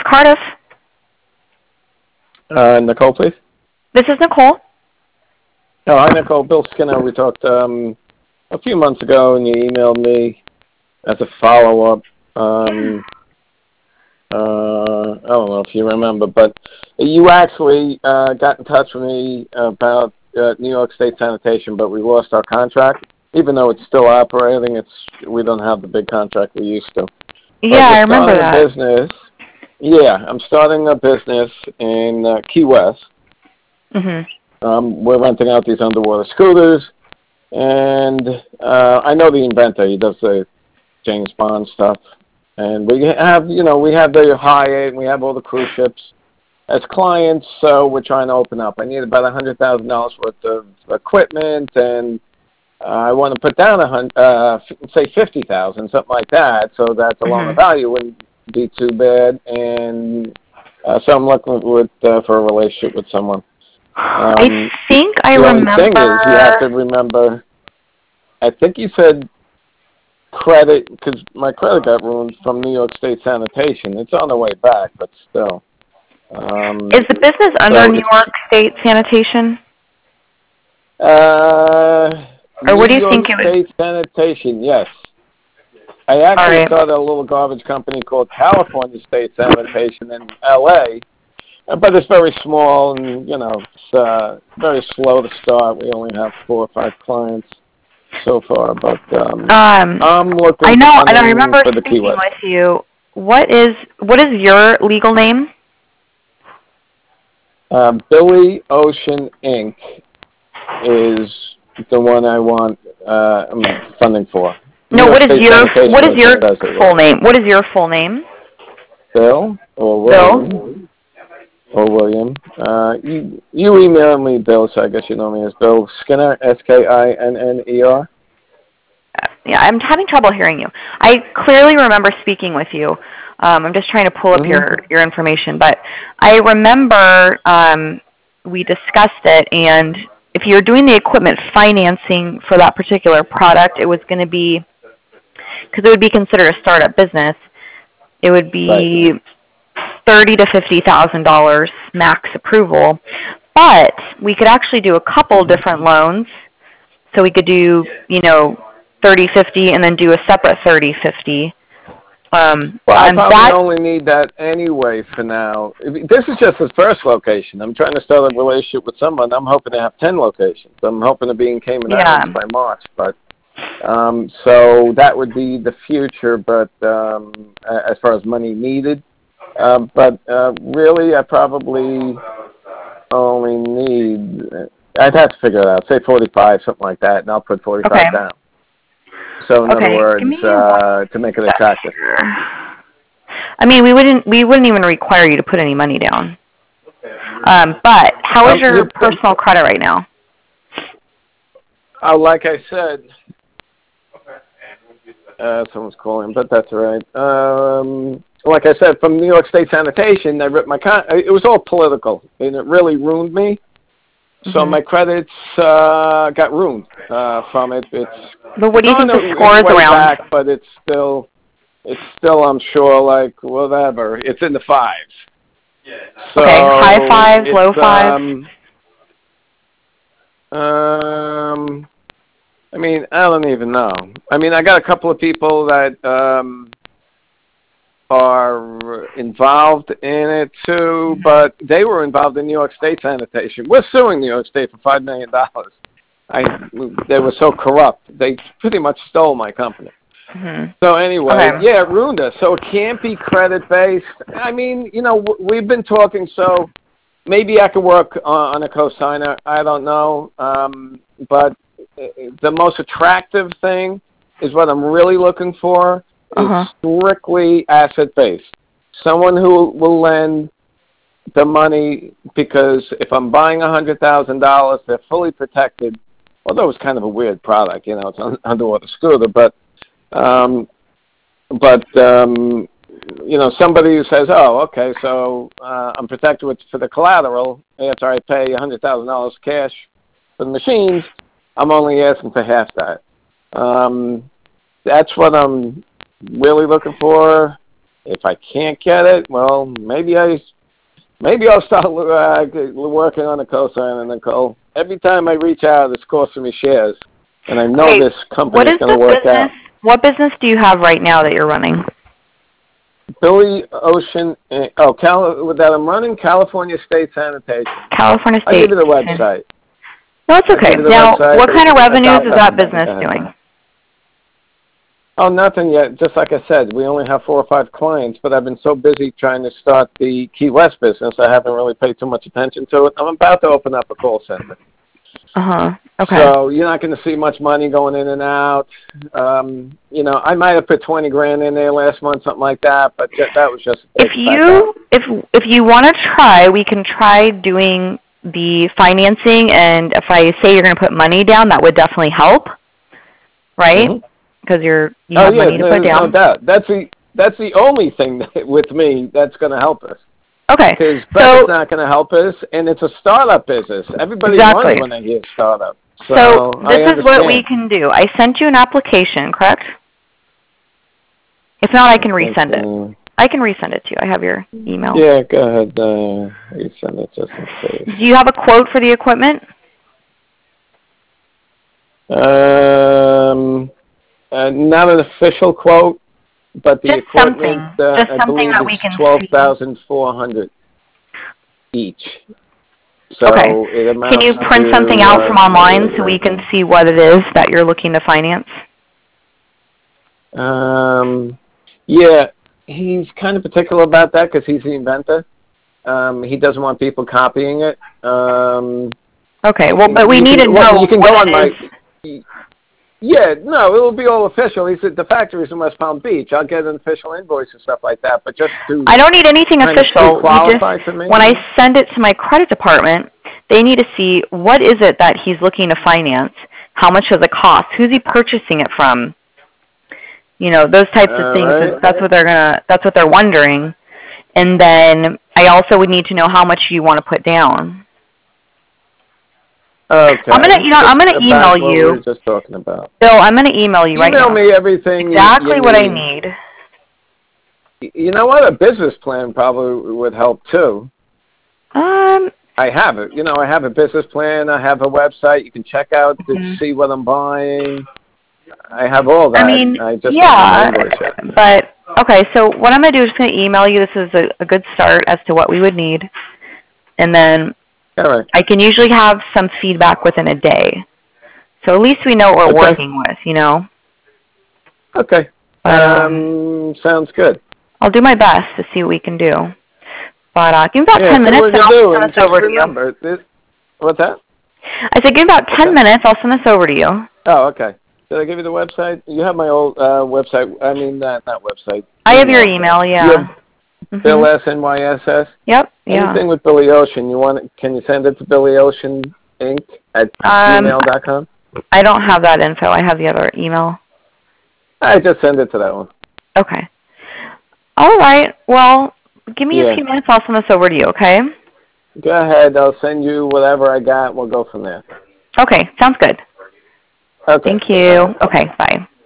Cardiff. Nicole, please. This is Nicole. Oh, hi, Nicole. Bill Skinner. We talked a few months ago, and you emailed me as a follow-up. I don't know if you remember, but you actually got in touch with me about New York State Sanitation, but we lost our contract. Even though it's still operating, we don't have the big contract we used to. Yeah, I remember that. I'm starting a business in Key West. We're renting out these underwater scooters, and I know the inventor. He does the James Bond stuff. And we have the Hyatt, and we have all the cruise ships as clients, so we're trying to open up. I need about $100,000 worth of equipment, and I want to put down say $50,000, something like that, so that the loan of value wouldn't be too bad. And so I'm looking for a relationship with someone. I think I remember. The only thing is, you have to remember. I think you said credit, because my credit got ruined from New York State Sanitation. It's on the way back, but still. Is the business under New York State Sanitation? Or what do you think it would? New York State Sanitation, yes. I actually started a little garbage company called California State Sanitation in L.A., but it's very small, and, it's very slow to start. We only have 4 or 5 clients so far, but I'm looking. I know, and I remember for the speaking Key West. with you. What is your legal name? Billy Ocean Inc. is the one I want funding for. No, what is your full name? What is your full name? Bill or William? Or William. You email me, Bill, so I guess you know me as Bill Skinner, Skinner. Yeah, I'm having trouble hearing you. I clearly remember speaking with you. I'm just trying to pull up your information, but I remember we discussed it, and if you're doing the equipment financing for that particular product, it was going to be, because it would be considered a startup business, it would be $30,000 to $50,000 max approval, but we could actually do a couple different loans. So we could do, 30-50 and then do a separate 30-50. I probably only need that anyway for now. This is just the first location. I'm trying to start a relationship with someone. I'm hoping to have 10 locations. I'm hoping to be in Cayman Islands by March. But so that would be the future. But as far as money needed, but really, I probably only need. I'd have to figure it out. Say 45, something like that, and I'll put 45 down. So in other words, to make it attractive. I mean, we wouldn't even require you to put any money down. But how is your personal credit right now? Like I said, someone's calling, but that's all right. Like I said, from New York State Sanitation, I ripped my it was all political, and it really ruined me. So my credits got ruined from it. But what do you think the score is around? Back, but it's still, I'm sure, like whatever. It's in the 5s. So high 5s, low 5s. I mean, I don't even know. I mean, I got a couple of people that are involved in it too, but they were involved in New York State Sanitation. We're suing New York State for $5 million. They were so corrupt. They pretty much stole my company. So anyway, it ruined us. So it can't be credit-based. I mean, we've been talking, so maybe I could work on a co-signer. I don't know. But the most attractive thing is what I'm really looking for is strictly asset-based. Someone who will lend the money, because if I'm buying $100,000, they're fully protected. Although it's kind of a weird product, it's an underwater scooter, but somebody who says, "Oh, okay, so I'm protected for the collateral after I pay $100,000 cash for the machines, I'm only asking for half that." That's what I'm really looking for. If I can't get it, well, maybe I'll start working on the cosigner, Nicole. Every time I reach out, it's costing me shares, and I know this company is going to work out. What business do you have right now that you're running? Billy Ocean. That I'm running California State Sanitation. California State. I'll give you the website. No, it's okay. Now, what kind of revenues is that business doing? Oh, nothing yet. Just like I said, we only have 4 or 5 clients, but I've been so busy trying to start the Key West business, I haven't really paid too much attention to it. I'm about to open up a call center. Okay. So you're not going to see much money going in and out. I might have put $20,000 in there last month, something like that, but that was just. If you want to try, we can try doing the financing, and if I say you're going to put money down, that would definitely help, right? Because you have money to put down. No doubt. That's the only thing with me that's going to help us. Okay. Because Brett's not going to help us, and it's a startup business. Everybody runs when they hear startup. So this is what we can do. I sent you an application, correct? If not, I can resend it. I can resend it to you. I have your email. Yeah, go ahead. Resend it just in case. Do you have a quote for the equipment? Not an official quote, but the equipment, I believe, that we can $12,400 each. So okay. It amounts can you print something out from online so we can see what it is that you're looking to finance? Yeah, he's kind of particular about that because he's the inventor. He doesn't want people copying it. Okay, well, but we need to know you can what go on it is. Yeah, no, it will be all official. He said the factory's in West Palm Beach. I'll get an official invoice and stuff like that. But just to I don't need anything official. When I send it to my credit department, they need to see what is it that he's looking to finance, how much does it cost, who's he purchasing it from, those types of things. Right. That's what they're wondering. And then I also would need to know how much you want to put down. Okay. I'm gonna email you. What we were just talking about. Bill, I'm gonna email you right now. Email me everything. Exactly what I need. You know what? A business plan probably would help too. I have it. I have a business plan. I have a website. You can check out to see what I'm buying. I have all that. I just but okay. So what I'm gonna do is gonna email you. This is a good start as to what we would need, and then. All right. I can usually have some feedback within a day. So at least we know what we're working with, Okay. Sounds good. I'll do my best to see what we can do. But give me about 10 minutes and I'll send this over to you. What's that? I said give me about 10 minutes. I'll send this over to you. Oh, okay. Did I give you the website? You have my old website. I mean, not website. I have your email, yeah. Bill SNYSS. Yep. Yeah. Anything with Billy Ocean, can you send it to Billy Ocean Inc. at gmail.com? I don't have that info. I have the other email. I just send it to that one. Okay. All right. Well, give me a few minutes. I'll send this over to you. Okay. Go ahead. I'll send you whatever I got. We'll go from there. Okay. Sounds good. Okay. Thank you. Okay. Bye.